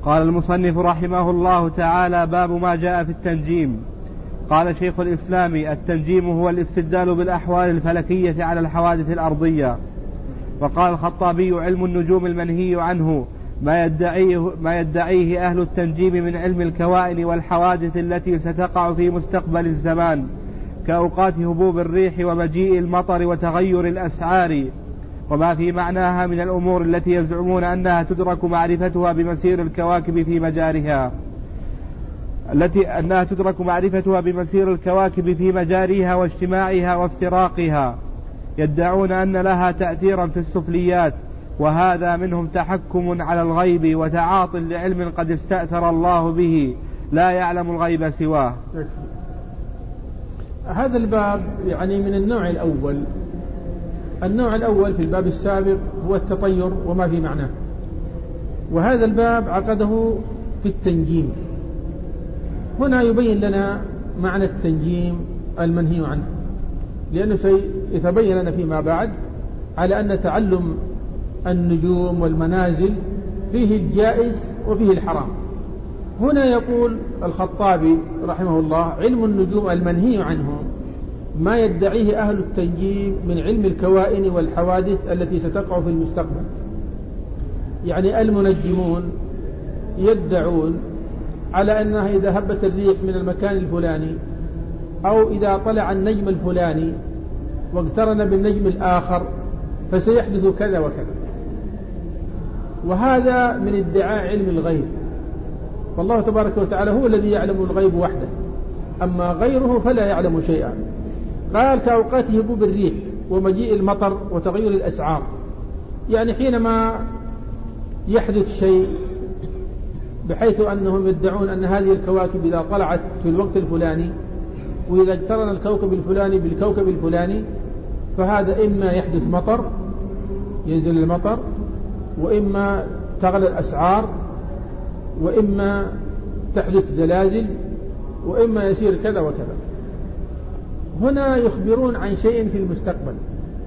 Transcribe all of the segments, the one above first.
قال المصنف رحمه الله تعالى: باب ما جاء في التنجيم. قال شيخ الإسلام: التنجيم هو الاستدلال بالأحوال الفلكية على الحوادث الأرضية. وقال الخطابي: علم النجوم المنهي عنه ما يدعيه أهل التنجيم من علم الكوائن والحوادث التي ستقع في مستقبل الزمان، كأوقات هبوب الريح ومجيء المطر وتغير الأسعار، وما في معناها من الأمور التي يزعمون أنها تدرك معرفتها بمسير الكواكب في مجاريها واجتماعها وافتراقها. يدعون أن لها تأثيرا في السفليات، وهذا منهم تحكم على الغيب وتعاط لعلم قد استأثر الله به، لا يعلم الغيب سواه. هذا الباب يعني من النوع الأول. النوع الأول في الباب السابق هو التطير وما في معناه، وهذا الباب عقده في التنجيم. هنا يبين لنا معنى التنجيم المنهي عنه، لأنه سيتبين لنا فيما بعد على أن تعلم النجوم والمنازل فيه الجائز وفيه الحرام. هنا يقول الخطابي رحمه الله: علم النجوم المنهي عنه ما يدعيه أهل التنجيم من علم الكوائن والحوادث التي ستقع في المستقبل. يعني المنجمون يدعون على أنها إذا هبت الريح من المكان الفلاني، أو إذا طلع النجم الفلاني واقترن بالنجم الآخر، فسيحدث كذا وكذا. وهذا من ادعاء علم الغيب، والله تبارك وتعالى هو الذي يعلم الغيب وحده، أما غيره فلا يعلم شيئا. قال: كأوقات هبوب الريح ومجيء المطر وتغير الأسعار. يعني حينما يحدث شيء بحيث أنهم يدعون أن هذه الكواكب إذا طلعت في الوقت الفلاني، وإذا اقترن الكوكب الفلاني بالكوكب الفلاني، فهذا إما يحدث مطر، ينزل المطر، وإما تغلى الأسعار، وإما تحدث زلازل، وإما يصير كذا وكذا. هنا يخبرون عن شيء في المستقبل،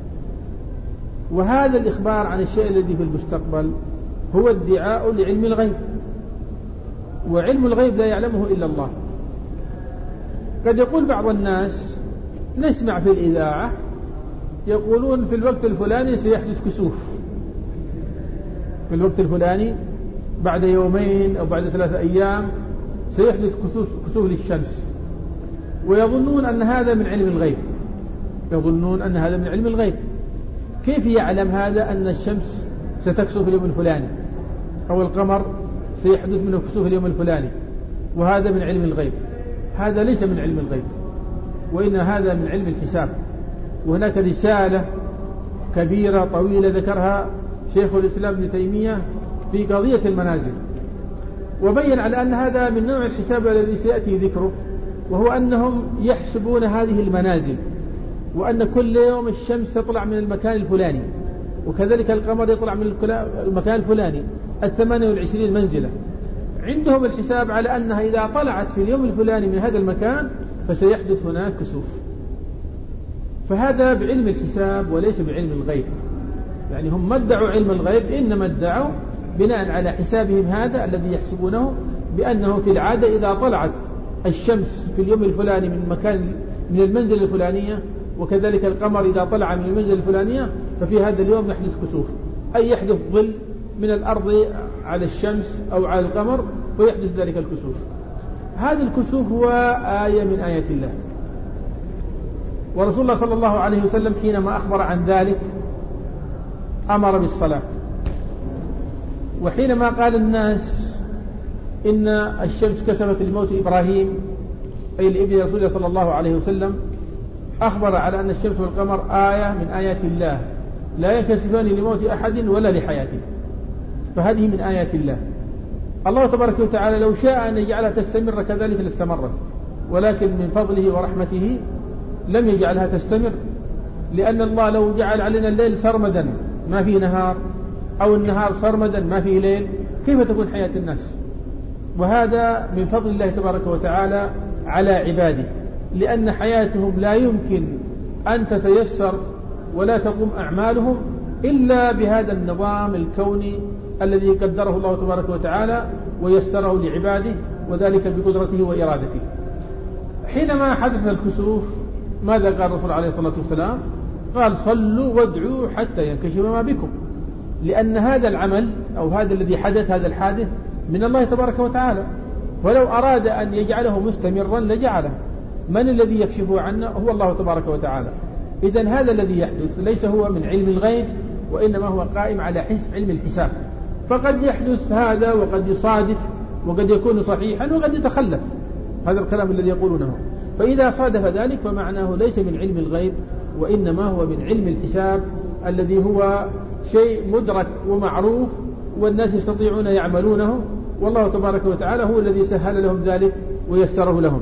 وهذا الإخبار عن الشيء الذي في المستقبل هو ادعاء لعلم الغيب، وعلم الغيب لا يعلمه إلا الله. قد يقول بعض الناس: نسمع في الإذاعة يقولون في الوقت الفلاني سيحدث كسوف، في الوقت الفلاني بعد يومين أو بعد 3 أيام سيحدث كسوف للشمس، ويظنون أن هذا من علم الغيب، يظنون أن هذا من علم الغيب. كيف يعلم هذا أن الشمس ستكسف اليوم الفلاني، أو القمر سيحدث منه كسوف اليوم الفلاني، وهذا من علم الغيب؟ هذا ليس من علم الغيب، وإن هذا من علم الحساب. وهناك رسالة كبيرة طويلة ذكرها شيخ الإسلام ابن تيمية في قضية المنازل، وبين على أن هذا من نوع الحساب الذي سيأتي ذكره، وهو أنهم يحسبون هذه المنازل، وأن كل يوم الشمس تطلع من المكان الفلاني، وكذلك القمر يطلع من المكان الفلاني 28 منزلة. عندهم الحساب على أنها إذا طلعت في اليوم الفلاني من هذا المكان فسيحدث هناك كسوف. فهذا بعلم الحساب وليس بعلم الغيب. يعني هم ما ادعوا علم الغيب، إنما ادعوا بناء على حسابهم هذا الذي يحسبونه، بأنه في العادة إذا طلعت الشمس في اليوم الفلاني من المنزل الفلانية، وكذلك القمر إذا طلع من المنزل الفلانية، ففي هذا اليوم يحدث كسوف، أي يحدث ظل من الأرض على الشمس أو على القمر ويحدث ذلك الكسوف. هذا الكسوف هو آية من آيات الله، ورسول الله صلى الله عليه وسلم حينما أخبر عن ذلك أمر بالصلاة. وحينما قال الناس إن الشمس كسفت لموت إبراهيم، أي لابن رسول الله صلى الله عليه وسلم، أخبر على أن الشمس والقمر آية من آيات الله لا ينكسفان لموت أحد ولا لحياته، فهذه من آيات الله. الله تبارك وتعالى لو شاء أن يجعلها تستمر كذلك لاستمرت، ولكن من فضله ورحمته لم يجعلها تستمر، لأن الله لو جعل علينا الليل سرمدا ما فيه نهار، أو النهار سرمدا ما فيه ليل، كيف تكون حياة الناس؟ وهذا من فضل الله تبارك وتعالى على عباده، لأن حياتهم لا يمكن أن تتيسر ولا تقوم أعمالهم إلا بهذا النظام الكوني الذي قدره الله تبارك وتعالى ويسره لعباده، وذلك بقدرته وإرادته. حينما حدث الكسوف ماذا قال الرسول عليه الصلاة والسلام؟ قال صلوا وادعوا حتى ينكشف ما بكم، لأن هذا العمل أو هذا الذي حدث، هذا الحادث من الله تبارك وتعالى، ولو أراد أن يجعله مستمرا لجعله. من الذي يكشفه عنا؟ هو الله تبارك وتعالى. إذن هذا الذي يحدث ليس هو من علم الغيب، وإنما هو قائم على علم الحساب، فقد يحدث هذا وقد يصادف وقد يكون صحيحا وقد يتخلف، هذا الكلام الذي يقولونه. فإذا صادف ذلك فمعناه ليس من علم الغيب، وإنما هو من علم الحساب الذي هو شيء مدرك ومعروف والناس يستطيعون يعملونه، والله تبارك وتعالى هو الذي سهل لهم ذلك ويسره لهم.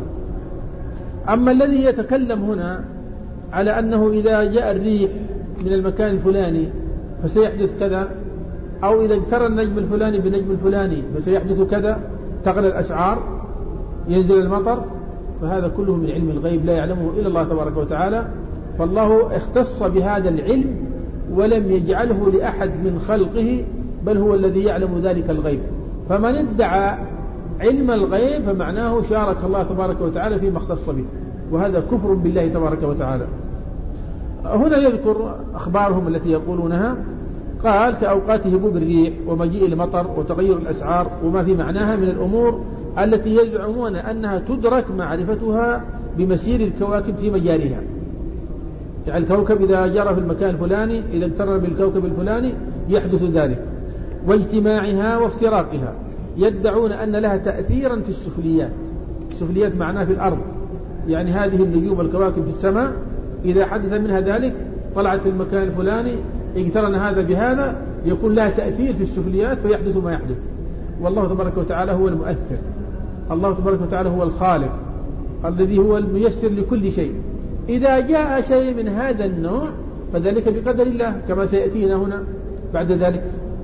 أما الذي يتكلم هنا على أنه إذا جاء الريح من المكان الفلاني فسيحدث كذا، أو إذا اقترن النجم الفلاني بالنجم الفلاني فسيحدث كذا، تغلى الأسعار، ينزل المطر، فهذا كله من علم الغيب لا يعلمه إلا الله تبارك وتعالى. فالله اختص بهذا العلم ولم يجعله لأحد من خلقه، بل هو الذي يعلم ذلك الغيب. فمن ادعى علم الغيب فمعناه شارك الله تبارك وتعالى فيما اختص به، وهذا كفر بالله تبارك وتعالى. هنا يذكر أخبارهم التي يقولونها، قال كأوقات هبوب الريح ومجيء المطر وتغير الأسعار وما في معناها من الأمور التي يزعمون أنها تدرك معرفتها بمسير الكواكب في مجاريها. يعني الكوكب إذا جرى في المكان الفلاني، إذا اقترن بالكوكب الفلاني يحدث ذلك، واجتماعها وافتراقها. يدعون أن لها تأثيرا في السفليات. السفليات معناه في الأرض، يعني هذه النجوم الكواكب في السماء إذا حدث منها ذلك، طلعت في المكان الفلاني، اقترن هذا بهذا، يكون لها تأثير في السفليات فيحدث ما يحدث. والله تبارك وتعالى هو المؤثر، الله تبارك وتعالى هو الخالق الذي هو الميسر لكل شيء. إذا جاء شيء من هذا النوع فذلك بقدر الله، كما سيأتينا هنا بعد ذلك.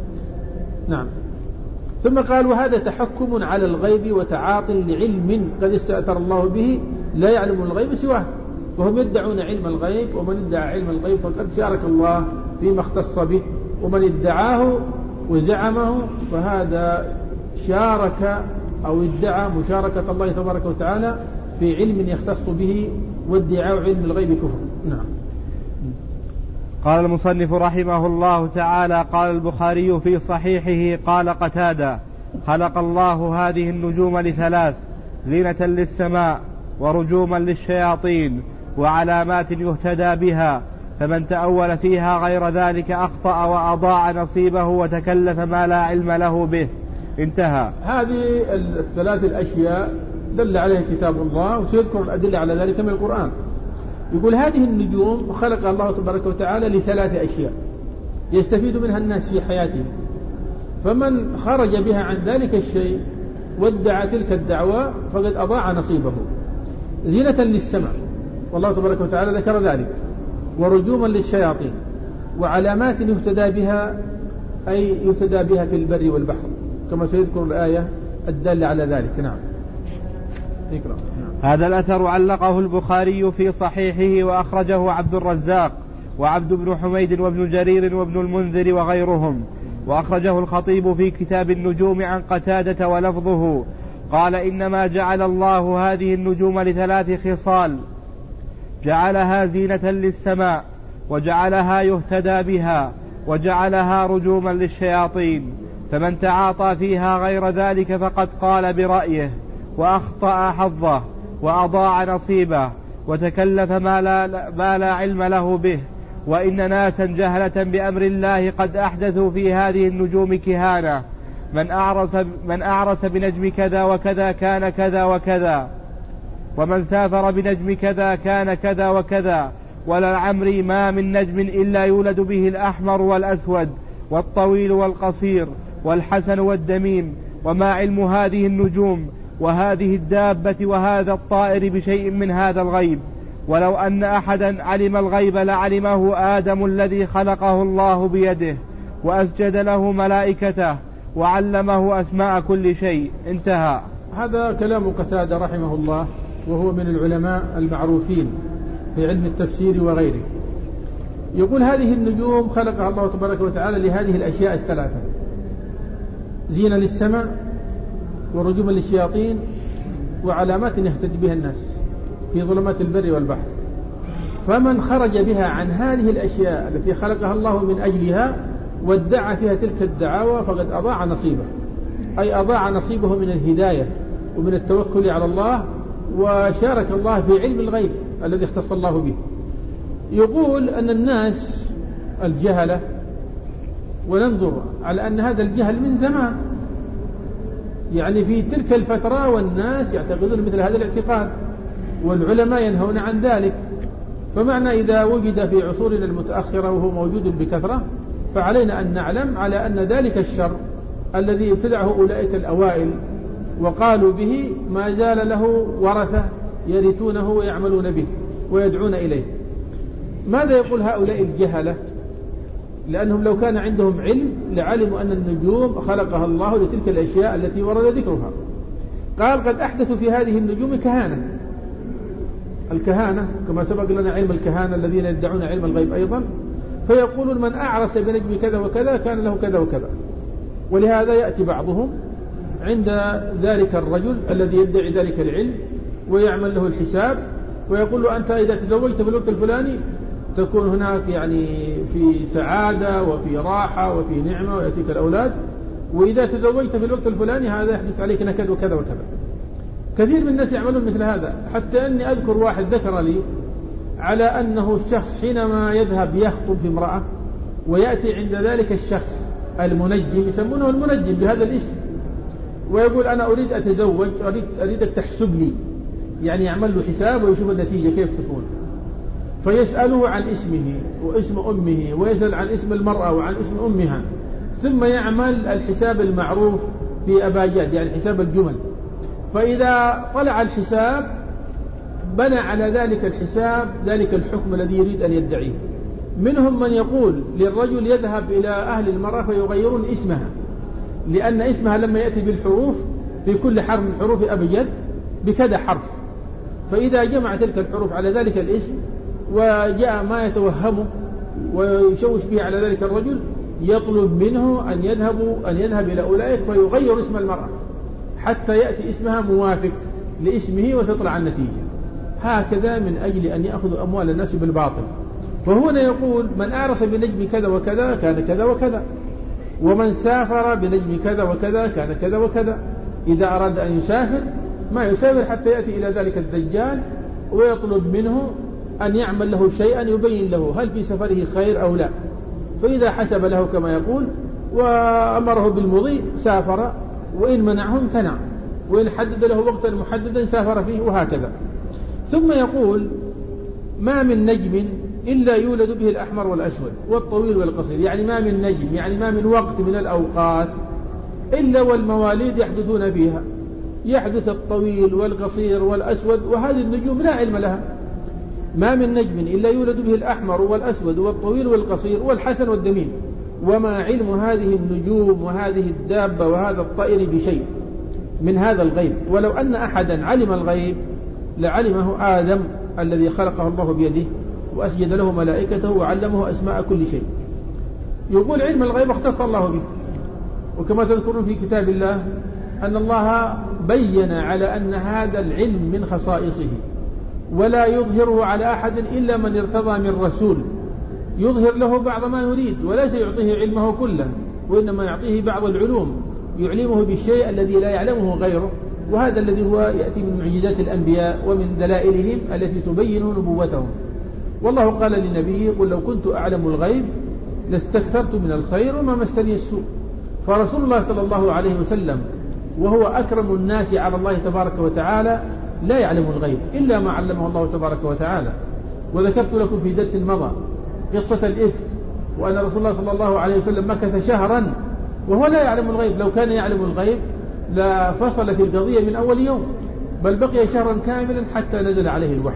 نعم. ثم قال وهذا تحكم على الغيب وتعاط لعلم قد استأثر الله به لا يعلم الغيب سواه. وهم يدعون علم الغيب، ومن ادعى علم الغيب فقد شارك الله فيما اختص به، ومن ادعاه وزعمه فهذا شارك أو ادعى مشاركة الله تبارك وتعالى في علم يختص به، وادعاء علم الغيب كفر. نعم. قال المصنف رحمه الله تعالى: قال البخاري في صحيحه: قال قتادة: خلق الله هذه النجوم لثلاث: زينة للسماء، ورجوما للشياطين، وعلامات يهتدى بها، فمن تأول فيها غير ذلك أخطأ وأضاع نصيبه وتكلف ما لا علم له به. انتهى. هذه الثلاث الأشياء دل عليها كتاب الله، وسيذكر الأدلة على ذلك من القرآن. يقول هذه النجوم خلق الله تبارك وتعالى لثلاث أشياء يستفيد منها الناس في حياتهم، فمن خرج بها عن ذلك الشيء وادعى تلك الدعوة فقد أضاع نصيبه. زينة للسماء، والله تبارك وتعالى ذكر ذلك، ورجوما للشياطين، وعلامات يهتدى بها، أي يهتدى بها في البر والبحر، كما سيذكر الآية الدالة على ذلك. نعم. اقرأ. هذا الأثر علقه البخاري في صحيحه، وأخرجه عبد الرزاق وعبد بن حميد وابن جرير وابن المنذر وغيرهم، وأخرجه الخطيب في كتاب النجوم عن قتادة ولفظه: قال: إنما جعل الله هذه النجوم لثلاث خصال: جعلها زينة للسماء، وجعلها يهتدى بها، وجعلها رجوما للشياطين، فمن تعاطى فيها غير ذلك فقد قال برأيه وأخطأ حظه وأضاع نصيبه وتكلف ما لا علم له به. وإن ناسا جهلة بأمر الله قد أحدثوا في هذه النجوم كهانة: من أعرس بنجم كذا وكذا كان كذا وكذا، ومن سافر بنجم كذا كان كذا وكذا، وللعمر ما من نجم إلا يولد به الأحمر والأسود والطويل والقصير والحسن والدميم، وما علم هذه النجوم وهذه الدابة وهذا الطائر بشيء من هذا الغيب، ولو أن أحدا علم الغيب لعلمه آدم الذي خلقه الله بيده، وأسجد له ملائكته، وعلمه أسماء كل شيء. انتهى. هذا كلام قتادة رحمه الله، وهو من العلماء المعروفين في علم التفسير وغيره. يقول هذه النجوم خلقها الله تبارك وتعالى لهذه الأشياء الثلاثة: زينة للسماء، ورجوما للشياطين، وعلامات يهتدي بها الناس في ظلمات البر والبحر. فمن خرج بها عن هذه الأشياء التي خلقها الله من أجلها وادعى فيها تلك الدعاوى فقد أضاع نصيبه، أي أضاع نصيبه من الهداية ومن التوكل على الله، وشارك الله في علم الغيب الذي اختص الله به. يقول أن الناس الجهلة، وننظر على أن هذا الجهل من زمان، يعني في تلك الفترة والناس يعتقدون مثل هذا الاعتقاد، والعلماء ينهون عن ذلك. فمعنى إذا وجد في عصورنا المتأخرة وهو موجود بكثرة، فعلينا أن نعلم على أن ذلك الشر الذي ابتدعه أولئك الأوائل وقالوا به ما زال له ورثة يرثونه ويعملون به ويدعون إليه. ماذا يقول هؤلاء الجهلة؟ لأنهم لو كان عندهم علم لعلموا أن النجوم خلقها الله لتلك الأشياء التي ورد ذكرها. قال قد أحدثوا في هذه النجوم الكهانة كما سبق لنا علم الكهانة الذين يدعون علم الغيب أيضا، فيقولون من أعرس بنجم كذا وكذا كان له كذا وكذا. ولهذا يأتي بعضهم عند ذلك الرجل الذي يدعي ذلك العلم ويعمل له الحساب ويقول له أنت إذا تزوجت في الوقت الفلاني تكون هناك يعني في سعادة وفي راحة وفي نعمة ويأتيك الأولاد، وإذا تزوجت في الوقت الفلاني هذا يحدث عليك نكد وكذا وكذا. كثير من الناس يعملون مثل هذا، حتى أني أذكر واحد ذكر لي على أنه الشخص حينما يذهب يخطب في امرأة ويأتي عند ذلك الشخص المنجم، يسمونه المنجم بهذا الاسم، ويقول أنا أريد أتزوج، أريدك تحسب لي، يعني يعمل له حساب ويشوف النتيجة كيف تكون. فيسأله عن اسمه واسم أمه، ويسأل عن اسم المرأة وعن اسم أمها، ثم يعمل الحساب المعروف في أباجاد، يعني حساب الجمل. فإذا طلع الحساب بنى على ذلك الحساب ذلك الحكم الذي يريد أن يدعيه. منهم من يقول للرجل يذهب إلى أهل المرأة فيغيرون اسمها، لأن اسمها لما يأتي بالحروف في كل حرف من حروف أبجد بكذا حرف، فإذا جمع تلك الحروف على ذلك الاسم وجاء ما يتوهمه ويشوش به على ذلك الرجل، يطلب منه أن يذهب إلى أولئك فيغير اسم المرأة حتى يأتي اسمها موافق لاسمه وتطلع النتيجة. هكذا من أجل أن يأخذ أموال الناس بالباطل. فهنا يقول من أعرس بنجم كذا وكذا كان كذا وكذا، ومن سافر بنجم كذا وكذا كان كذا وكذا. إذا أراد أن يسافر ما يسافر حتى يأتي إلى ذلك الدجال ويطلب منه أن يعمل له شيئا يبين له هل في سفره خير أو لا، فإذا حسب له كما يقول وأمره بالمضي سافر، وإن منعه امتنع، وإن حدد له وقتا محددا سافر فيه، وهكذا. ثم يقول ما من نجم إلا يولد به الأحمر والأسود والطويل والقصير، يعني ما من نجم، يعني ما من وقت من الأوقات إلا والمواليد يحدثون فيها، يحدث الطويل والقصير والأسود، وهذه النجوم لا علم لها. ما من نجم إلا يولد به الأحمر والأسود والطويل والقصير والحسن والدميم، وما علم هذه النجوم وهذه الدابة وهذا الطائر بشيء من هذا الغيب، ولو أن أحدا علم الغيب لعلمه آدم الذي خلقه الله بيده وأسجد له ملائكته وعلمه أسماء كل شيء. يقول علم الغيب اختص الله به، وكما تذكرون في كتاب الله أن الله بين على أن هذا العلم من خصائصه، ولا يظهره على أحد إلا من ارتضى من رسول، يظهر له بعض ما يريد وليس يعطيه علمه كله، وإنما يعطيه بعض العلوم، يعلمه بالشيء الذي لا يعلمه غيره، وهذا الذي هو يأتي من معجزات الأنبياء ومن دلائلهم التي تبين نبوتهم. والله قال لنبيه قل لو كنت أعلم الغيب لاستكثرت من الخير وما مسني السوء. فرسول الله صلى الله عليه وسلم وهو أكرم الناس على الله تبارك وتعالى لا يعلم الغيب إلا ما علمه الله تبارك وتعالى. وذكرت لكم في درس مضى قصة الإفك، وأن رسول الله صلى الله عليه وسلم مكث شهرا وهو لا يعلم الغيب. لو كان يعلم الغيب لا فصل في القضية من أول يوم، بل بقي شهرا كاملا حتى نزل عليه الوحي.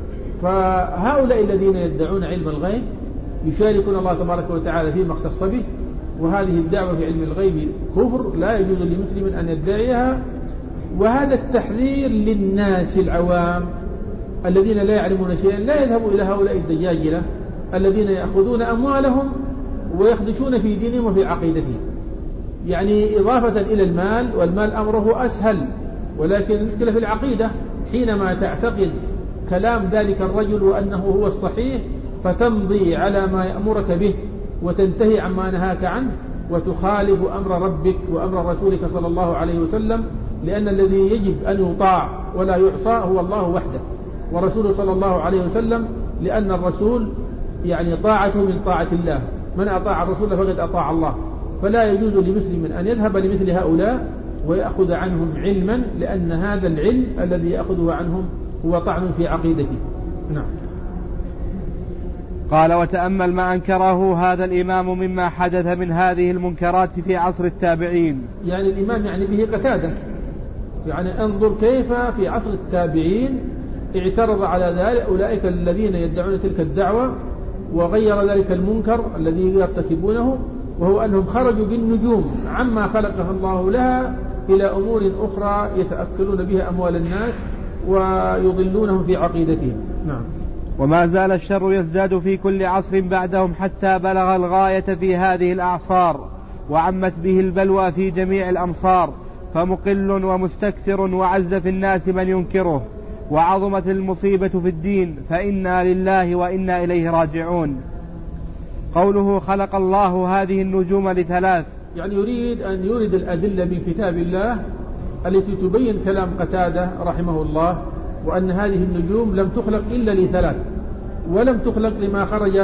فهؤلاء الذين يدعون علم الغيب يشاركون الله تبارك وتعالى فيما اختص به، وهذه الدعوة في علم الغيب كفر لا يجوز لمسلم أن يدعيها. وهذا التحذير للناس العوام الذين لا يعلمون شيئا، لا يذهبوا إلى هؤلاء الدجاجلة الذين يأخذون أموالهم ويخدشون في دينهم وفي عقيدتهم. يعني إضافة إلى المال، والمال أمره أسهل، ولكن المشكلة في العقيدة. حينما تعتقد كلام ذلك الرجل وأنه هو الصحيح فتمضي على ما يأمرك به وتنتهي عما نهاك عنه وتخالف أمر ربك وأمر رسولك صلى الله عليه وسلم، لأن الذي يجب أن يطاع ولا يعصى هو الله وحده ورسوله صلى الله عليه وسلم، لأن الرسول يعني طاعته من طاعة الله، من أطاع الرسول فقد أطاع الله. فلا يجوز لمسلم أن يذهب لمثل هؤلاء ويأخذ عنهم علما، لأن هذا العلم الذي يأخذه عنهم هو طعن في عقيدته. نعم. قال: وتأمل ما أنكره هذا الإمام مما حدث من هذه المنكرات في عصر التابعين. يعني الإمام يعني به قتادة، يعني انظر كيف في عصر التابعين اعترض على ذلك أولئك الذين يدعون تلك الدعوة، وغير ذلك المنكر الذي يرتكبونه، وهو أنهم خرجوا بالنجوم عما خلقها الله لها إلى أمور أخرى يتأكلون بها أموال الناس ويضلونهم في عقيدتهم. نعم. وما زال الشر يزداد في كل عصر بعدهم حتى بلغ الغاية في هذه الأعصار، وعمت به البلوى في جميع الأمصار، فمقل ومستكثر وعز في الناس من ينكره، وعظمت المصيبة في الدين، فإنا لله وإنا إليه راجعون. قوله: خلق الله هذه النجوم لثلاث، يعني يريد أن يورد الأدلة من كتاب الله التي تبين كلام قتادة رحمه الله، وأن هذه النجوم لم تخلق إلا لثلاث، ولم تخلق لما خرج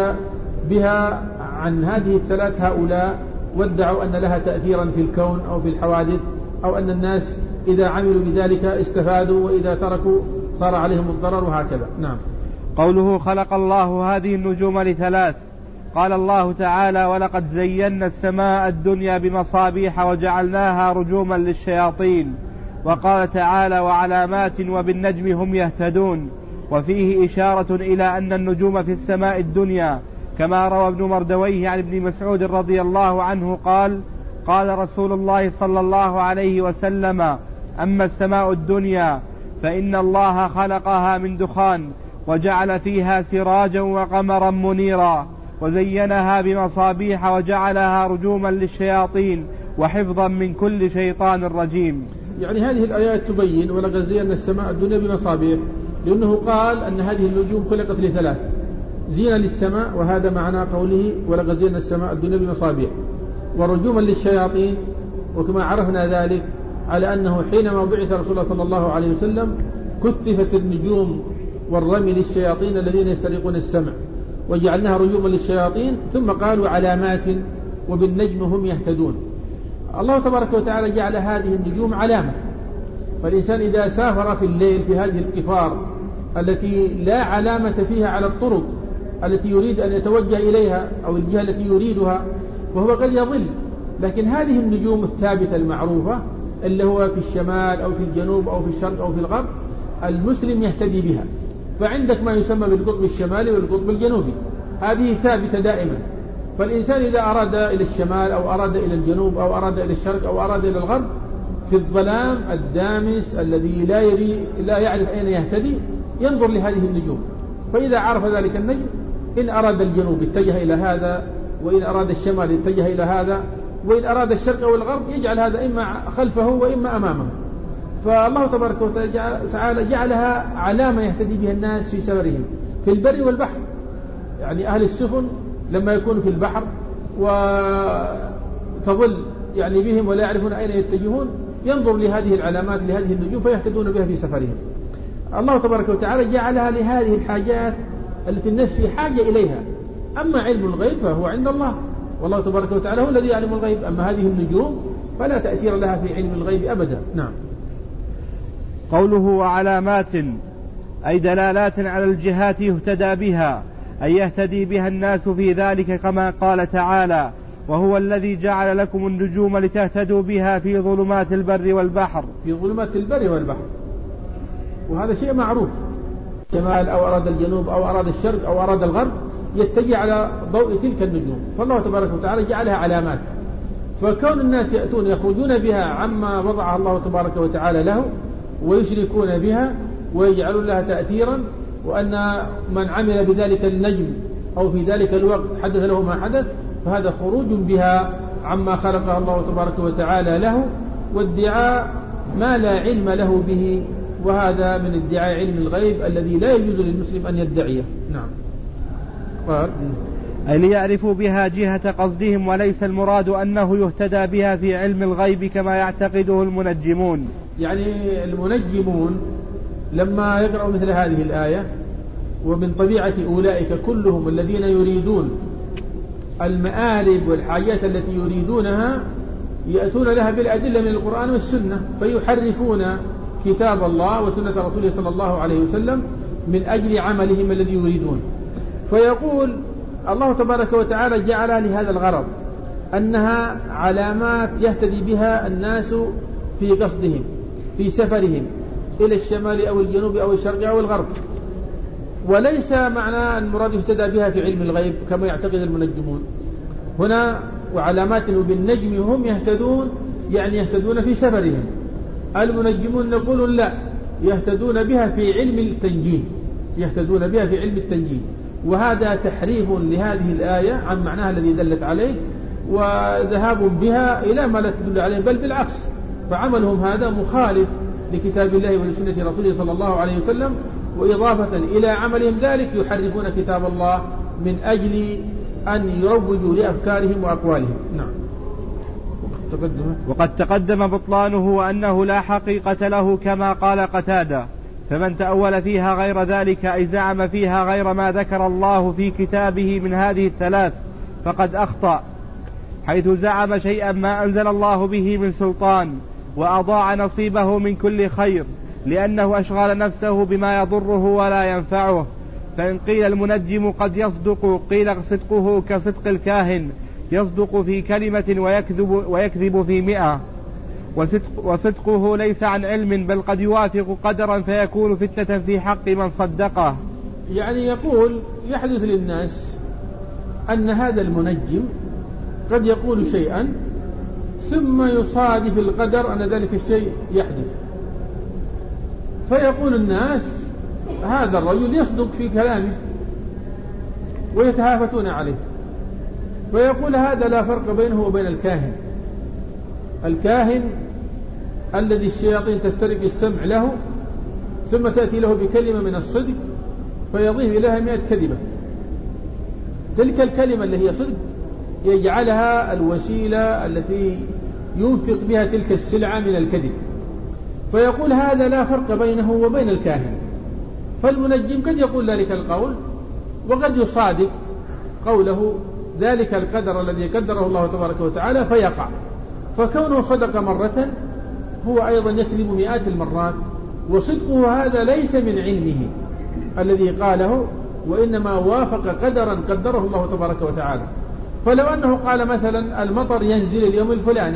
بها عن هذه الثلاث هؤلاء وادعوا أن لها تأثيرا في الكون أو في الحوادث، أو أن الناس إذا عملوا بذلك استفادوا وإذا تركوا صار عليهم الضرر، وهكذا. نعم. قوله: خلق الله هذه النجوم لثلاث، قال الله تعالى: ولقد زينا السماء الدنيا بمصابيح وجعلناها رجوما للشياطين. وقال تعالى: وعلامات وبالنجم هم يهتدون. وفيه إشارة إلى أن النجوم في السماء الدنيا، كما روى ابن مردويه عن ابن مسعود رضي الله عنه قال: قال رسول الله صلى الله عليه وسلم: أما السماء الدنيا فإن الله خلقها من دخان، وجعل فيها سراجا وقمرا منيرا، وزينها بمصابيح وجعلها رجوما للشياطين وحفظا من كل شيطان رجيم. يعني هذه الآيات تبين ولقد زينا السماء الدنيا بمصابيح، لأنه قال أن هذه النجوم خلقت لثلاث: زينة للسماء، وهذا معنى قوله ولقد زينا السماء الدنيا بمصابيح، ورجوما للشياطين. وكما عرفنا ذلك على أنه حينما بعث رسول الله صلى الله عليه وسلم كثفت النجوم والرمي للشياطين الذين يسترقون السمع، وجعلناها رجوما للشياطين، ثم قالوا علامات وبالنجم هم يهتدون. الله تبارك وتعالى جعل هذه النجوم علامة، فالإنسان إذا سافر في الليل في هذه القفار التي لا علامة فيها على الطرق التي يريد أن يتوجه إليها أو الجهة التي يريدها، وهو قد يضل، لكن هذه النجوم الثابتة المعروفة اللي هو في الشمال أو في الجنوب أو في الشرق أو في الغرب، المسلم يهتدي بها. فعندك ما يسمى بالقطب الشمالي والقطب الجنوبي، هذه ثابتة دائما. فالإنسان إذا أراد إلى الشمال أو أراد إلى الجنوب أو أراد إلى الشرق أو أراد إلى الغرب في الظلام الدامس الذي لا يعرف أين يهتدي، ينظر لهذه النجوم، فإذا عرف ذلك النجم إن أراد الجنوب اتجه إلى هذا، وإن أراد الشمال اتجه إلى هذا، وإن أراد الشرق أو الغرب يجعل هذا إما خلفه وإما أمامه. فالله تبارك وتعالى جعلها علامة يهتدي بها الناس في سفرهم في البر والبحر. يعني أهل السفن لما يكونوا في البحر وتظل يعني بهم ولا يعرفون أين يتجهون، ينظر لهذه العلامات لهذه النجوم فيهتدون بها في سفرهم. الله تبارك وتعالى جعلها لهذه الحاجات التي الناس في حاجة إليها. أما علم الغيب فهو عند الله، والله تبارك وتعالى هو الذي يعلم الغيب. أما هذه النجوم فلا تأثير لها في علم الغيب أبدا. نعم. قوله: وعلامات، أي دلالات على الجهات يهتدى بها، أي يهتدي بها الناس في ذلك، كما قال تعالى: وهو الذي جعل لكم النجوم لتهتدوا بها في ظلمات البر والبحر. في ظلمات البر والبحر، وهذا شيء معروف. شمال أو أراد الجنوب أو أراد الشرق أو أراد الغرب يتجه على ضوء تلك النجوم، فالله تبارك وتعالى جعلها علامات. فكون الناس يأتون يخرجون بها عما وضعها الله تبارك وتعالى له ويشركون بها ويجعلون لها تأثيرا، وأن من عمل بذلك النجم أو في ذلك الوقت حدث له ما حدث، فهذا خروج بها عما خلقها الله تبارك وتعالى له، وادعاء ما لا علم له به، وهذا من ادعاء علم الغيب الذي لا يجوز للمسلم أن يدعيه. نعم. قال أي ليعرفوا بها جهة قصدهم، وليس المراد أنه يهتدى بها في علم الغيب كما يعتقده المنجمون. يعني المنجمون لما يقرأوا مثل هذه الآية، ومن طبيعة أولئك كلهم الذين يريدون المآلب والحاجات التي يريدونها يأتون لها بالأدلة من القرآن والسنة، فيحرفون كتاب الله وسنة رسوله صلى الله عليه وسلم من أجل عملهم الذي يريدون. فيقول الله تبارك وتعالى جعلها لهذا الغرض، أنها علامات يهتدي بها الناس في قصدهم في سفرهم إلى الشمال أو الجنوب أو الشرق أو الغرب، وليس معنى المراد يهتدى بها في علم الغيب كما يعتقد المنجمون هنا. وعلامات بالنجم هم يهتدون، يعني يهتدون في سفرهم. المنجمون نقول لا، يهتدون بها في علم التنجيم، يهتدون بها في علم التنجيم، وهذا تحريف لهذه الآية عن معناها الذي دلت عليه، وذهاب بها إلى ما لا تدل عليه، بل بالعكس، فعملهم هذا مخالف لكتاب الله ولسنة رسوله صلى الله عليه وسلم، وإضافة إلى عملهم ذلك يحرفون كتاب الله من أجل أن يروجوا لأفكارهم وأقوالهم. نعم. وقد تقدم بطلانه وأنه لا حقيقة له كما قال قتادة، فمن تأول فيها غير ذلك أي زعم فيها غير ما ذكر الله في كتابه من هذه الثلاث فقد أخطأ، حيث زعم شيئا ما أنزل الله به من سلطان، وأضاع نصيبه من كل خير، لأنه أشغل نفسه بما يضره ولا ينفعه. فإن قيل المنجم قد يصدق، قيل صدقه كصدق الكاهن، يصدق في كلمة ويكذب في 100. وصدقه ليس عن علم، بل قد يوافق قدرا فيكون فتنة في حق من صدقه. يعني يقول يحدث للناس أن هذا المنجم قد يقول شيئا ثم يصادف القدر أن ذلك الشيء يحدث، فيقول الناس هذا الرجل يصدق في كلامه ويتهافتون عليه، فيقول هذا لا فرق بينه وبين الكاهن. الكاهن الذي الشياطين تسترق السمع له ثم تأتي له بكلمة من الصدق فيضيف إليها 100 كذبة، تلك الكلمة اللي هي صدق يجعلها الوسيلة التي ينفق بها تلك السلعة من الكذب، فيقول هذا لا فرق بينه وبين الكاهن. فالمنجم قد يقول ذلك القول وقد يصادق قوله ذلك القدر الذي قدره الله تبارك وتعالى فيقع، فكونه صدق مرة هو أيضا يكذب 100 المرات، وصدقه هذا ليس من علمه الذي قاله، وإنما وافق قدرا قدره الله تبارك وتعالى. فلو أنه قال مثلا المطر ينزل اليوم الفلاني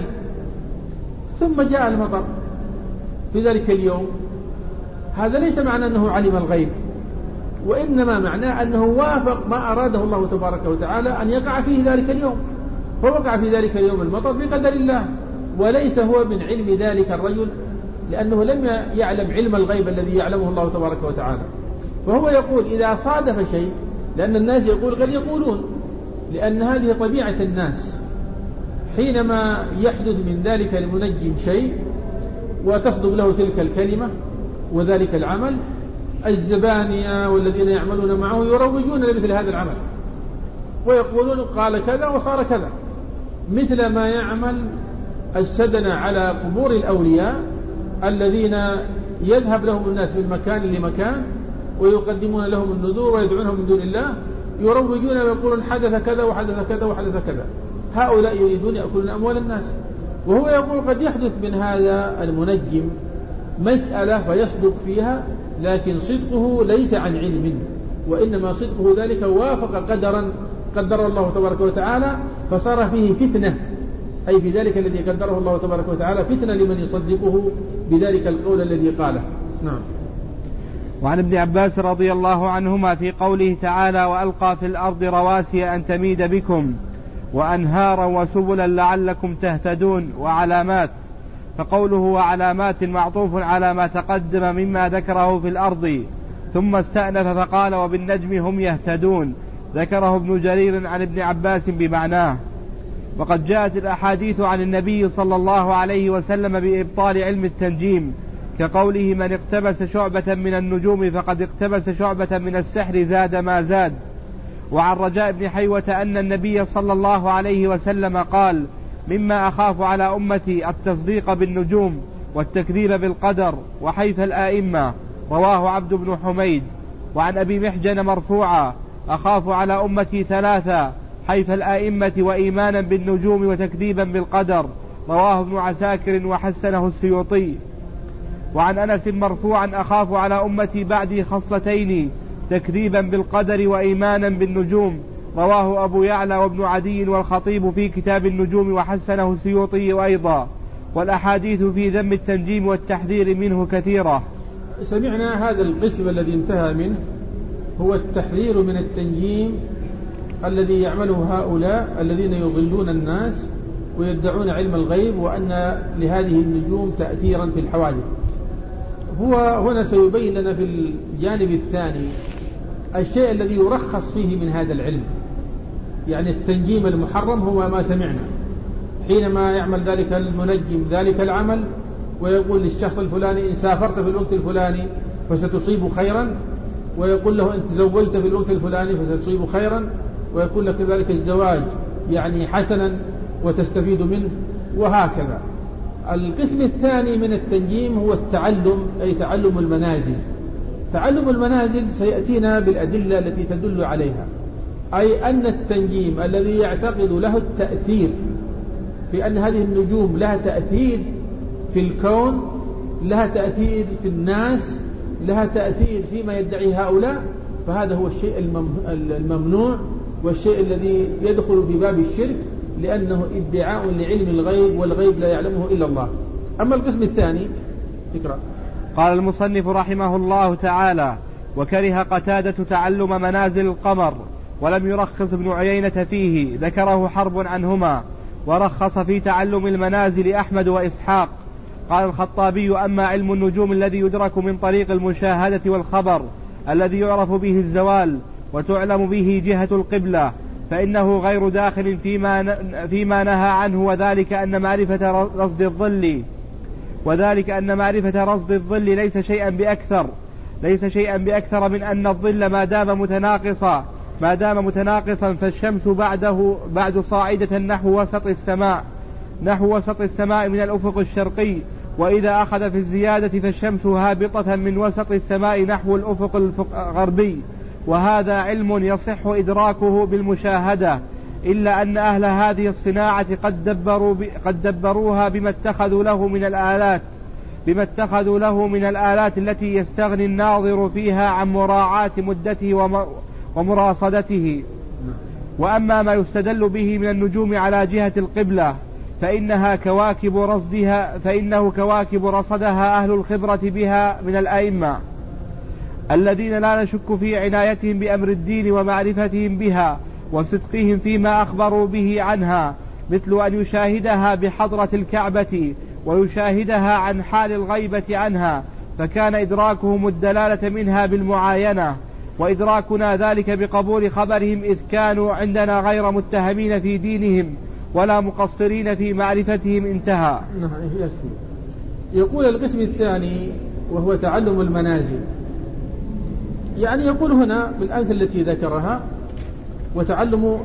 ثم جاء المطر في ذلك اليوم، هذا ليس معنى أنه علم الغيب، وإنما معناه أنه وافق ما أراده الله تبارك وتعالى أن يقع فيه ذلك اليوم، فوقع في ذلك اليوم المطر بقدر الله، وليس هو من علم ذلك الرجل، لأنه لم يعلم علم الغيب الذي يعلمه الله تبارك وتعالى. فهو يقول إذا صادف شيء، لأن الناس يقول قد يقولون، لأن هذه طبيعة الناس، حينما يحدث من ذلك المنجم شيء وتصدق له تلك الكلمة وذلك العمل، الزبانية والذين يعملون معه يروجون لمثل هذا العمل ويقولون قال كذا وصار كذا، مثل ما يعمل السدنة على قبور الأولياء الذين يذهب لهم الناس من مكان لمكان ويقدمون لهم النذور ويدعونهم من دون الله، يروجون ويقولون حدث كذا وحدث كذا وحدث كذا، هؤلاء يريدون يأكلون أموال الناس. وهو يقول قد يحدث من هذا المنجم مسألة فيصدق فيها، لكن صدقه ليس عن علم، وإنما صدقه ذلك وافق قدرا قدر الله تبارك وتعالى، فصار فيه فتنة، أي في ذلك الذي قدره الله تبارك وتعالى فتنة لمن يصدقه بذلك القول الذي قاله. نعم. وعن ابن عباس رضي الله عنهما في قوله تعالى وألقى في الأرض رواسي أن تميد بكم وأنهارا وسبلا لعلكم تهتدون وعلامات، فقوله وعلامات معطوف على ما تقدم مما ذكره في الأرض، ثم استأنف فقال وبالنجم هم يهتدون، ذكره ابن جرير عن ابن عباس بمعناه. وقد جاءت الأحاديث عن النبي صلى الله عليه وسلم بإبطال علم التنجيم، كقوله من اقتبس شعبة من النجوم فقد اقتبس شعبة من السحر زاد ما زاد. وعن رجاء بن حيوة أن النبي صلى الله عليه وسلم قال مما أخاف على أمتي التصديق بالنجوم والتكذيب بالقدر وحيف الآئمة، رواه عبد بن حميد. وعن أبي محجن مرفوعا أخاف على أمتي ثلاثة: حيف الآئمة وإيمانا بالنجوم وتكذيبا بالقدر، رواه ابن عساكر وحسنه السيوطي. وعن أنس مرفوعا أخاف على أمتي بعدي خصلتين: تكذيبا بالقدر وإيمانا بالنجوم، رواه أبو يعلى وابن عدي والخطيب في كتاب النجوم وحسنه السيوطي أيضا. والأحاديث في ذم التنجيم والتحذير منه كثيرة. سمعنا هذا القسم الذي انتهى منه هو التحذير من التنجيم الذي يعمله هؤلاء الذين يضلون الناس ويدعون علم الغيب وأن لهذه النجوم تأثيرا في الحوادث. هو هنا سيبين لنا في الجانب الثاني الشيء الذي يرخص فيه من هذا العلم. يعني التنجيم المحرم هو ما سمعنا حينما يعمل ذلك المنجم ذلك العمل ويقول للشخص الفلاني إن سافرت في الوقت الفلاني فستصيب خيرا، ويقول له إن تزوجت في الوقت الفلاني فستصيب خيرا، ويقول لك ذلك الزواج يعني حسنا وتستفيد منه، وهكذا. القسم الثاني من التنجيم هو التعلم، أي تعلم المنازل. تعلم المنازل سيأتينا بالأدلة التي تدل عليها، أي أن التنجيم الذي يعتقد له التأثير في أن هذه النجوم لها تأثير في الكون، لها تأثير في الناس، لها تأثير فيما يدعي هؤلاء، فهذا هو الشيء الممنوع والشيء الذي يدخل في باب الشرك، لأنه ادعاء لعلم الغيب والغيب لا يعلمه إلا الله. أما القسم الثاني اقرأ. قال المصنف رحمه الله تعالى: وكره قتادة تعلم منازل القمر، ولم يرخص ابن عيينة فيه، ذكره حرب عنهما. ورخص في تعلم المنازل أحمد وإسحاق. قال الخطابي: أما علم النجوم الذي يدرك من طريق المشاهدة والخبر الذي يعرف به الزوال وتعلم به جهة القبلة فإنه غير داخل فيما نهى عنه، وذلك أن معرفة رصد الظل ليس شيئا بأكثر من أن الظل ما دام متناقصا فالشمس بعد صاعدة نحو وسط السماء من الأفق الشرقي، وإذا أخذ في الزيادة فالشمس هابطة من وسط السماء نحو الأفق الغربي. وهذا علم يصح إدراكه بالمشاهدة، إلا أن أهل هذه الصناعة قد دبروها بما اتخذوا له من الآلات التي يستغني الناظر فيها عن مراعاة مدته ومراصدته. وأما ما يستدل به من النجوم على جهة القبلة فإنه كواكب رصدها أهل الخبرة بها من الأئمة الذين لا نشك في عنايتهم بأمر الدين ومعرفتهم بها وصدقهم فيما أخبروا به عنها، مثل أن يشاهدها بحضرة الكعبة ويشاهدها عن حال الغيبة عنها، فكان إدراكهم الدلالة منها بالمعاينة، وإدراكنا ذلك بقبول خبرهم، إذ كانوا عندنا غير متهمين في دينهم ولا مقصرين في معرفتهم. انتهى. يقول القسم الثاني وهو تعلم المنازل، يعني يقول هنا بالأمثلة التي ذكرها وتعلم.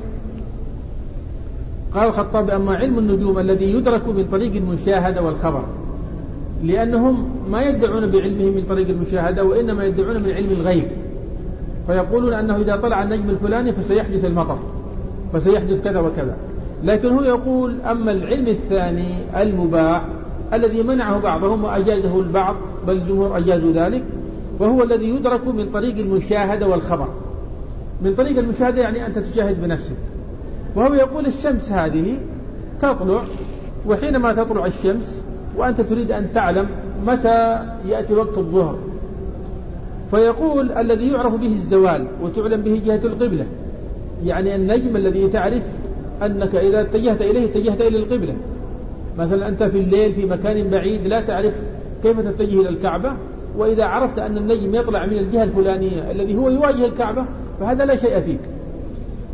قال الخطاب: أما علم النجوم الذي يدرك من طريق المشاهدة والخبر، لأنهم ما يدعون بعلمهم من طريق المشاهدة، وإنما يدعون من علم الغيب، فيقولون أنه إذا طلع النجم الفلاني فسيحدث المطر، فسيحدث كذا وكذا. لكن هو يقول: أما العلم الثاني المباح الذي منعه بعضهم وأجازه البعض، بل الجمهور أجازوا ذلك، وهو الذي يدرك من طريق المشاهدة والخبر. من طريق المشاهدة يعني أنت تشاهد بنفسك، وهو يقول الشمس هذه تطلع، وحينما تطلع الشمس وأنت تريد أن تعلم متى يأتي وقت الظهر، فيقول الذي يعرف به الزوال وتعلم به جهة القبلة، يعني النجم الذي تعرف أنك إذا اتجهت إليه اتجهت إلى القبلة. مثلا أنت في الليل في مكان بعيد لا تعرف كيف تتجه إلى الكعبة، وإذا عرفت أن النجم يطلع من الجهة الفلانية الذي هو يواجه الكعبة فهذا لا شيء فيك.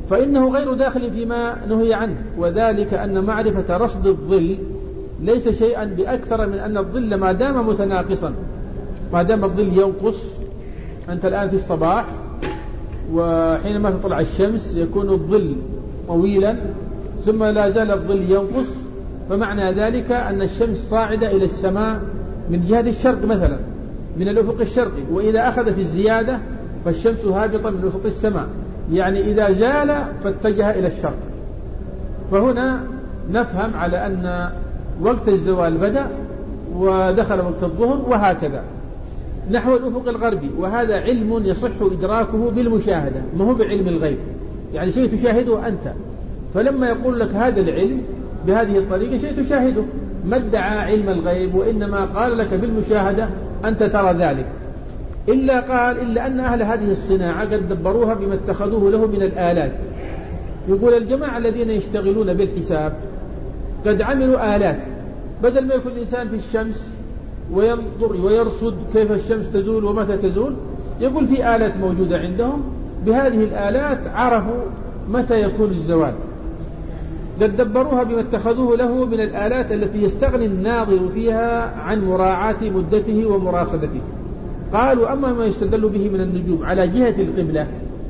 فإنه غير داخل فيما نهي عنه، وذلك أن معرفة رصد الظل ليس شيئا بأكثر من أن الظل ما دام متناقصا، ما دام الظل ينقص، أنت الآن في الصباح وحينما تطلع الشمس يكون الظل طويلا ثم لا زال الظل ينقص، فمعنى ذلك أن الشمس صاعدة إلى السماء من جهة الشرق مثلا، من الأفق الشرقي، وإذا أخذ في الزيادة فالشمس هابطة من وسط السماء، يعني إذا زال فاتجه إلى الشرق. فهنا نفهم على أن وقت الزوال بدأ ودخل وقت الظهر، وهكذا نحو الأفق الغربي. وهذا علم يصح إدراكه بالمشاهدة، ما هو بعلم الغيب، يعني شيء تشاهده أنت. فلما يقول لك هذا العلم بهذه الطريقة شيء تشاهده، ما ادعى علم الغيب، وإنما قال لك بالمشاهدة أنت ترى ذلك. إلا أن أهل هذه الصناعة قد دبروها بما اتخذوه له من الآلات. يقول الجماعة الذين يشتغلون بالحساب قد عملوا آلات، بدل ما يكون الإنسان في الشمس وينظر ويرصد كيف الشمس تزول ومتى تزول، يقول في آلات موجودة عندهم، بهذه الآلات عرفوا متى يكون الزوال. قد دبروها بما اتخذوه له من الآلات التي يستغني الناظر فيها عن مراعاة مدته ومراصدته. قالوا أما ما يستدل به من النجوم على جهة القبلة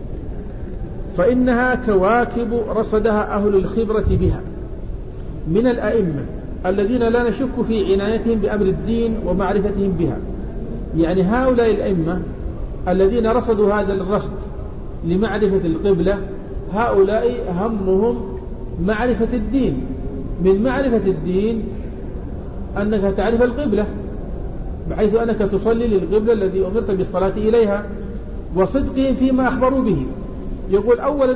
فإنها كواكب رصدها أهل الخبرة بها من الأئمة الذين لا نشك في عنايتهم بأمر الدين ومعرفتهم بها. يعني هؤلاء الأئمة الذين رصدوا هذا الرصد لمعرفة القبلة، هؤلاء همهم معرفة الدين. من معرفة الدين أنك تعرف القبلة، بحيث أنك تصلي للقبلة الذي أمرت بالصلاة إليها، وصدقهم فيما أخبروا به. يقول أولا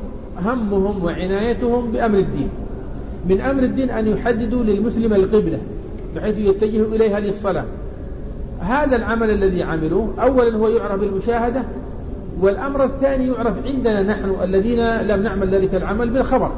همهم وعنايتهم بأمر الدين. من أمر الدين أن يحددوا للمسلم القبلة بحيث يتجه إليها للصلاة. هذا العمل الذي عملوه أولا هو يعرف بالمشاهدة، والأمر الثاني يعرف عندنا نحن الذين لم نعمل ذلك العمل بالخبر.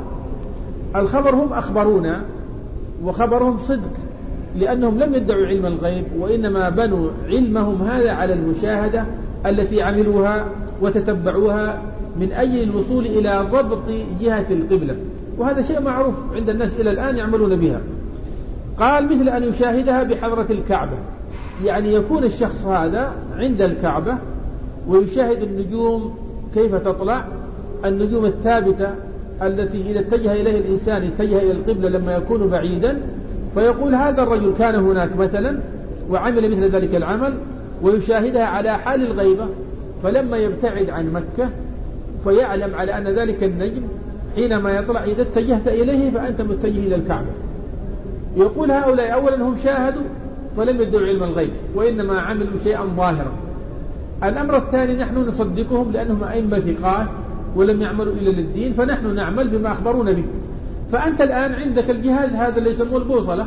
الخبر هم أخبرونا، وخبرهم صدق، لأنهم لم يدعوا علم الغيب، وإنما بنوا علمهم هذا على المشاهدة التي عملوها وتتبعوها من أجل الوصول إلى ضبط جهة القبلة، وهذا شيء معروف عند الناس إلى الآن يعملون بها. قال مثل أن يشاهدها بحضرة الكعبة، يعني يكون الشخص هذا عند الكعبة ويشاهد النجوم كيف تطلع، النجوم الثابتة التي إذا اتجه إليه الإنسان اتجه إلى القبلة لما يكون بعيدا، فيقول هذا الرجل كان هناك مثلا وعمل مثل ذلك العمل، ويشاهدها على حال الغيبة، فلما يبتعد عن مكة فيعلم على أن ذلك النجم حينما يطلع إذا اتجهت إليه فأنت متجه إلى الكعبة. يقول هؤلاء أولا هم شاهدوا فلم يدعوا علم الغيب، وإنما عملوا شيئا ظاهرا. الأمر الثاني نحن نصدقهم لأنهم أئمة ثقات ولم يعملوا إلا للدين، فنحن نعمل بما أخبرونا به. فأنت الآن عندك الجهاز هذا اللي يسموه البوصلة،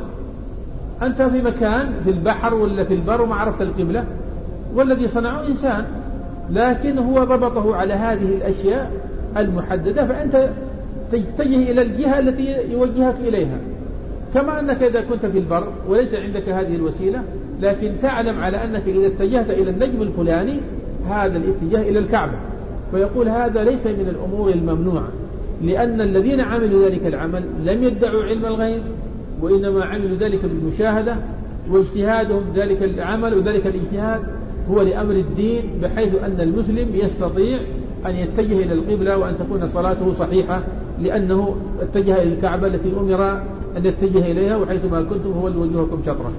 أنت في مكان في البحر ولا في البر وما عرفت القبلة، والذي صنعه إنسان، لكن هو ضبطه على هذه الأشياء المحددة، فأنت تتجه إلى الجهة التي يوجهك إليها. كما أنك إذا كنت في البر وليس عندك هذه الوسيلة، لكن تعلم على أنك إذا اتجهت إلى النجم الفلاني هذا الاتجاه إلى الكعبة. فيقول هذا ليس من الأمور الممنوعة، لأن الذين عملوا ذلك العمل لم يدعوا علم الغيب، وإنما عملوا ذلك بالمشاهدة، واجتهادهم ذلك العمل وذلك الاجتهاد هو لأمر الدين، بحيث أن المسلم يستطيع أن يتجه إلى القبلة وأن تكون صلاته صحيحة، لأنه اتجه إلى الكعبة التي أمر أن يتجه إليها، وحيث ما كنتم هو وجوهكم شطرة.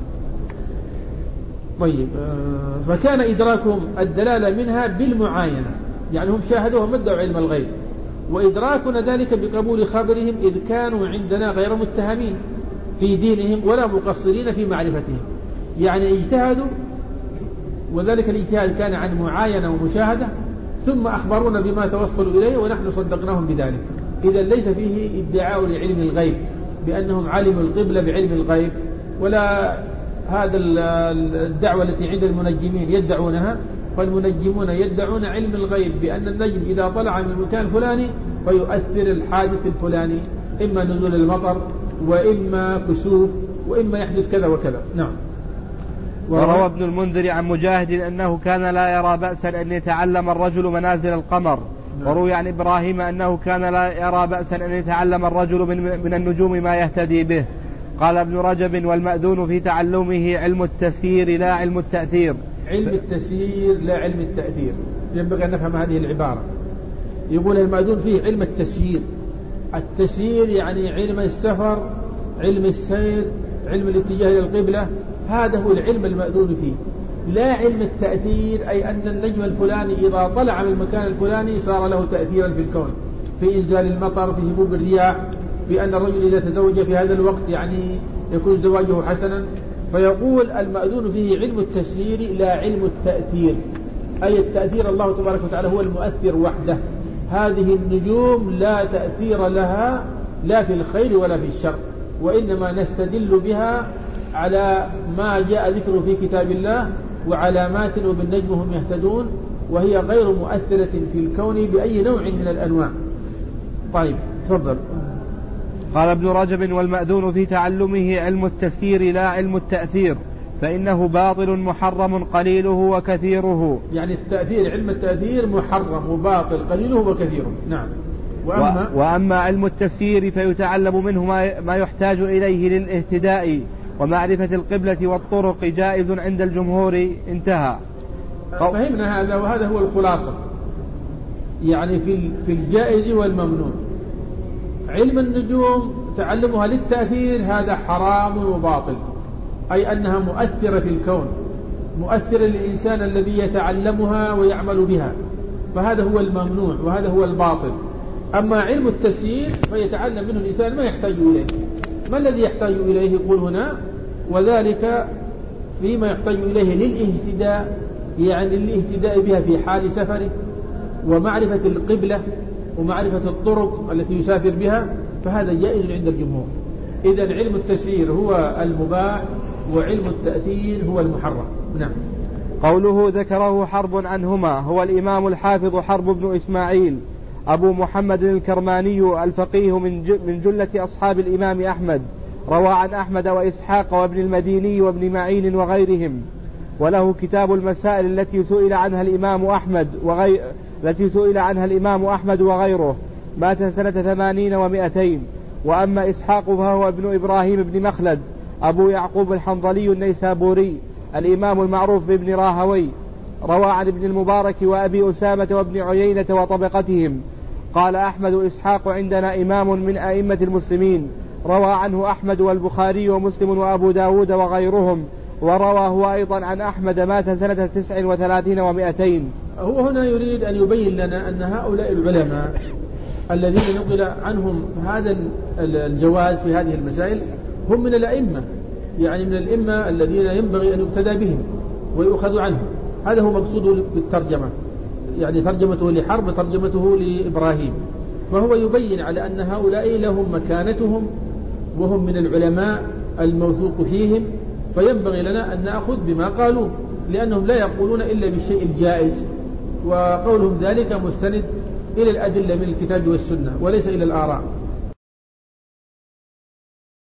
طيب، فكان إدراكهم الدلالة منها بالمعاينة، يعني هم شاهدوها ما ادعوا علم الغيب، وإدراكنا ذلك بقبول خبرهم إذ كانوا عندنا غير متهمين في دينهم ولا مقصرين في معرفتهم. يعني اجتهدوا، وذلك الاجتهاد كان عن معاينة ومشاهدة، ثم أخبرونا بما توصلوا إليه ونحن صدقناهم بذلك. إذا ليس فيه ادعاء لعلم الغيب بأنهم علموا القبلة بعلم الغيب، ولا هذا الدعوة التي عند المنجمين يدعونها. فالمنجمون يدعون علم الغيب بأن النجم إذا طلع من المكان الفلاني فيؤثر الحادث الفلاني، إما نزول المطر وإما كسوف وإما يحدث كذا وكذا. نعم. وروى ابن المنذر عن مجاهد أنه كان لا يرى بأسا أن يتعلم الرجل منازل القمر وروي عن إبراهيم أنه كان لا يرى بأسا أن يتعلم الرجل من النجوم ما يهتدي به. قال ابن رجب: والمأذون في تعلمه علم التسيير لا علم التأثير. علم التسيير لا علم التأثير، ينبغي أن نفهم هذه العبارة. يقول المأذون فيه علم التسيير. التسيير يعني علم السفر، علم السير، علم الاتجاه إلى القبلة، هذا هو العلم المأذون فيه. لا علم التأثير أي أن النجم الفلاني إذا طلع من المكان الفلاني صار له تأثيرا في الكون، في إنزال المطر، في هبوب الرياح، في أن الرجل إذا تزوج في هذا الوقت يعني يكون زواجه حسنا. فيقول المأذون فيه علم التسيير لا علم التأثير، أي التأثير الله تبارك وتعالى هو المؤثر وحده. هذه النجوم لا تأثير لها لا في الخير ولا في الشر، وإنما نستدل بها على ما جاء ذكره في كتاب الله وعلامات وبالنجم هم يهتدون، وهي غير مؤثرة في الكون بأي نوع من الأنواع. طيب تفضل. قال ابن رجب: والمأذون في تعلمه علم التسيير لا علم التأثير، فإنه باطل محرم قليله وكثيره. يعني التأثير، علم التأثير محرم وباطل قليله وكثيره. نعم. وأما علم التسيير فيتعلم منه ما يحتاج إليه للاهتداء ومعرفة القبلة والطرق جائز عند الجمهور. انتهى. فهمنا هذا، وهذا هو الخلاصة يعني في الجائز والممنوع. علم النجوم تعلمها للتأثير هذا حرام وباطل، أي أنها مؤثرة في الكون، مؤثرة للإنسان الذي يتعلمها ويعمل بها، فهذا هو الممنوع وهذا هو الباطل. أما علم التسيير فيتعلم منه الإنسان ما يحتاج إليه. ما الذي يحتاج إليه؟ يقول هنا: وذلك فيما يحتاج إليه للاهتداء، يعني الاهتداء بها في حال سفره، ومعرفة القبلة، ومعرفة الطرق التي يسافر بها، فهذا جائز عند الجمهور. إذن علم التسيير هو المباح، وعلم التأثير هو المحرم. نعم. قوله ذكره حرب عنهما هو الإمام الحافظ حرب بن إسماعيل أبو محمد الكرماني الفقيه من جلة أصحاب الإمام أحمد، روى عن أحمد وإسحاق وابن المديني وابن معين وغيرهم، وله كتاب المسائل التي سئل عنها الإمام أحمد وغيره، مات سنة 80 و200. وأما إسحاق فهو ابن إبراهيم بن مخلد أبو يعقوب الحنظلي النيسابوري الإمام المعروف بابن راهوي، روى عن ابن المبارك وأبي أسامة وابن عيينة وطبقتهم. قال أحمد: إسحاق عندنا إمام من أئمة المسلمين، روى عنه أحمد والبخاري ومسلم وأبو داود وغيرهم، وروى هو أيضا عن أحمد، مات سنة 39 و200. هو هنا يريد أن يبين لنا أن هؤلاء العلماء الذين نقل عنهم هذا الجواز في هذه المسائل هم من الأئمة، يعني من الأئمة الذين ينبغي أن يقتدى بهم ويؤخذ عنهم. هذا هو مقصود بالترجمة، يعني ترجمته لحرب، ترجمته لإبراهيم. فهو يبين على أن هؤلاء لهم مكانتهم وهم من العلماء الموثوق فيهم، فينبغي لنا أن نأخذ بما قالوا، لأنهم لا يقولون إلا بالشيء الجائز، وقولهم ذلك مستند إلى الأدلة من الكتاب والسنة وليس إلى الآراء.